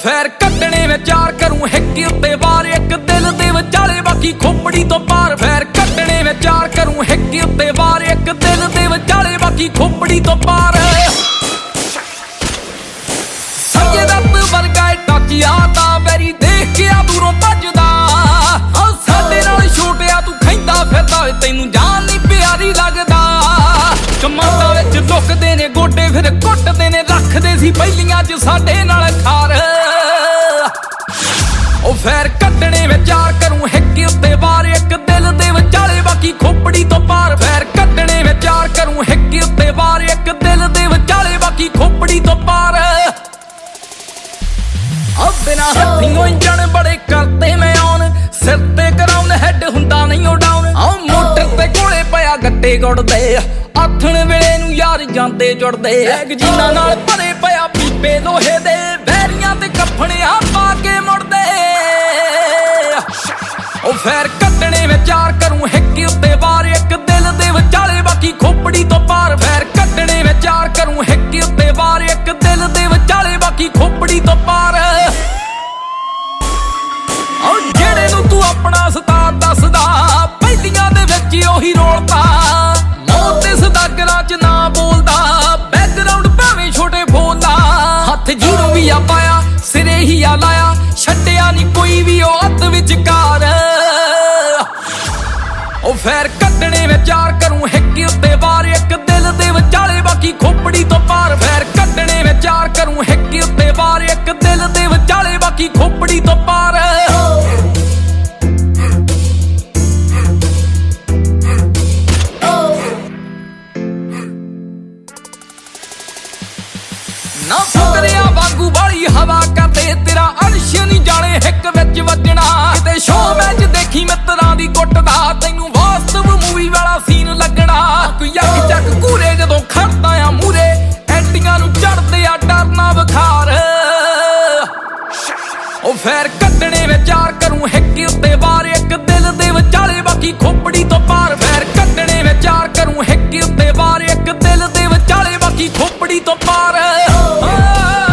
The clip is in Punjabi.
ਫੈਰ ਕੱਢਣੇ ਵਿਚਾਰ ਕਰੂੰ ਹਿੱਕ ਉੱਤੇ ਵਾਰ ਇੱਕ ਦਿਲ ਦੇ ਵਿਚਾਲੇ ਬਾਕੀ ਖੋਪੜੀ ਤੋਂ ਪਾਰ ਫੈਰ ਕੱਢਣੇ ਵਿਚਾਰ ਕਰੂੰ ਹਿੱਕ ਉੱਤੇ ਵਾਰ ਇੱਕ ਦਿਲ ਦੇ ਵਿਚਾਲੇ ਬਾਕੀ ਖੋਪੜੀ ਤੋਂ ਪਾਰ ਸੰਜੇ ਦੱਤ ਵਰਗਾ ਟੱਚਿਆ ਤਾਂ ਵੈਰੀ ਦੇਖ ਕੇ ਆ ਦੂਰੋਂ ਭੱਜਦਾ ਸਾਡੇ ਨਾਲ ਛੋਟਿਆ ਤੂੰ ਖੈਂਦਾ ਫਿਰਦਾ ਤੈਨੂੰ ਜਾਨ ਨਹੀਂ ਪਿਆਰੀ ਲੱਗਦਾ ਕਮਾਂਦਾ ਵਿੱਚ ਲੁਕਦੇ ਨੇ ਗੋਡੇ ਫਿਰ ਕੁੱਟਦੇ ਨੇ ਰੱਖਦੇ ਸੀ ਪਹਿਲੀਆਂ ਚ ਸਾਡੇ ਨਾਲ ਖਾਰ ਉਹ ਫੈਰ ਕੱਢਣੇ ਵਿਚਾਰ ਕਰੂੰ ਹਿੱਕ ਉੱਤੇ ਵਾਰ ਇੱਕ ਦਿਲ ਦੇ ਵਿਚਾਲੇ ਬਾਕੀ ਖੋਪੜੀ ਤੋਂ ਪਾਰ ਫੈਰ ਕੱਢਣੇ ਵਿਚਾਰ ਕਰੂੰ ਹਿੱਕ ਉੱਤੇ ਵਾਰ ਇੱਕ ਦਿਲ ਦੇ ਵਿਚਾਲੇ ਬਾਕੀ ਖੋਪੜੀ ਤੋਂ ਪਾਰ ਬਿਨਾ ਹੱਥੀਂ ਇੰਜਣ ਬੜੇ ਕਰਦੇ ਮੈਂ ਆਉਣ ਸਿਰ ਤੇ ਕਰਾਉਣ ਹੈਡ ਹੁੰਦਾ ਨਹੀਂ ਉਹ ਡਾਊਨ ਮੋਟਰ ਤੇ ਕੋਲੇ ਪਿਆ ਗੱਟੇ ਗੁੜਦੇ ਆਥਣ ਵੇਲੇ ਨੂੰ ਯਾਰ ਜਾਂਦੇ ਜੁੜਦੇ ਜਿਨ੍ਹਾਂ ਨਾਲ ਭਰੇ ਪਿਆ ਪੀਪੇ ਲੋਹੇ ਦੇ ਵੈਰੀਆਂ ਤੇ ਕੱਫਣਿਆ ਪਾ ਕੇ ਮੁੜਦੇ ਉਹ ਫੈਰ ਕੱਢਣੇ ਵਿਚਾਰ ਕਰੂੰ ਹਿੱਕ ਉੱਤੇ ਵਾਰ ਇੱਕ ਦਿਲ ਦੇ ਵਿਚਾਲੇ ਬਾਕੀ ਖੋਪੜੀ ਤੋਂ ਪਾਰ ਫੈਰ ਕੱਢਣੇ ਵਿਚਾਰ ਕਰੂੰ ਹਿੱਕ ਉੱਤੇ ਵਾਰ ਇੱਕ ਦਿਲ ਦੇ ਵਿਚਾਲੇ ਬਾਕੀ ਖੋਪੜੀ ਤੋਂ ਪਾਰ ਜਿਹੜੇ ਨੂੰ ਤੂੰ ਆਪਣਾ ਉਸਤਾਦ ਦੱਸਦਾ ਪਹਿਲੀਆਂ ਦੇ ਵਿੱਚ ਉਹੀ ਰੋਲਦਾ ਮੌਤ ਦੇ ਸਦਾਗਰਾਂ ਚ ਨਾ ਬੋਲਦਾ ਬੈਕਗਰਾਉਂਡ ਭਾਵੇਂ ਛੋਟੇ ਫੋਲਦਾ ਹੱਥ ਜੀਰੋ ਵੀ ਆ ਪਾਇਆ ਸਿਰੇ ਹੀ ਆ ਲਾਇਆ ਛੱਡਿਆ ਨਹੀਂ ਕੋਈ ਵੀ ਉਹ ਹੱਥ ਵਿਚਕਾਰ ਉਹ ਫੈਰ ਕੱਢਣੇ ਵਿਚਾਰ ਕਰੂੰ ਹਿੱਕ ਉੱਤੇ ਵਾਰ ਇੱਕ ਦਿਲ ਦੇ ਵਿਚਾਲੇ ਬਾਕੀ ਖੋਪੜੀ ਤੋਂ ਪਾਰ ਫੈਰ ਕੱਢਣੇ ਵਿਚਾਰ ਕਰੂੰ ਹਿੱਕ ਉੱਤੇ ਵਾਰ ਇੱਕ ਦਿਲ ਦੇ ਵਿਚਾਲੇ ਬਾਕੀ ਖੋਪੜੀ ਤੋਂ ਪਾਰ ਨਾ ਫੁਕਰਿਆ ਵਾਂਗੂ ਵਾਲੀ ਹਵਾ ਕਰਦੇ ਤੇਰਾ ਅਰਸ਼ ਨਹੀਂ ਜਾਣੇ ਹਿੱਕ ਵਿੱਚ ਵੱਜਣਾ ਕਿਤੇ ਸ਼ੋਅ ਮੈਚ ਦੇਖੀ ਮਿੱਤਰਾਂ ਦੀ ਕੁੱਟਦਾ ਤੈਨੂੰ ਵਾਸਤਵ ਮੂਵੀ ਵਾਲਾ ਸੀਨ ਲੱਗਣਾ ਕੋਈ ਅੱਖ ਚੱਕ ਕੂਰੇ ਜਦੋਂ ਖੜਦਾ ਆ ਮੂਰੇ ਐਂਟੀਆਂ ਨੂੰ ਚੜਦੇ ਆ ਡਰਨਾ ਬੁਖਾਰ ਉਹ ਫੈਰ ਕੱਢਣੇ ਵਿਚਾਰ ਕਰੂੰ ਹਿੱਕ ਉੱਤੇ ਵਾਰ ਇੱਕ ਦਿਲ ਦੇ ਵਿਚਾਲੇ ਬਾਕੀ ਖੋਪੜੀ ਤੋਂ ਪਾਰ ਫੈਰ ਕੱਢਣੇ ਵਿਚਾਰ ਕਰੂੰ ਹਿੱਕ ਉੱਤੇ ਵਾਰ ਇੱਕ ਦਿਲ ਦੇ ਵਿਚਾਲੇ ਬਾਕੀ ਖੋਪੜੀ ਤੋਂ ਪਾਰ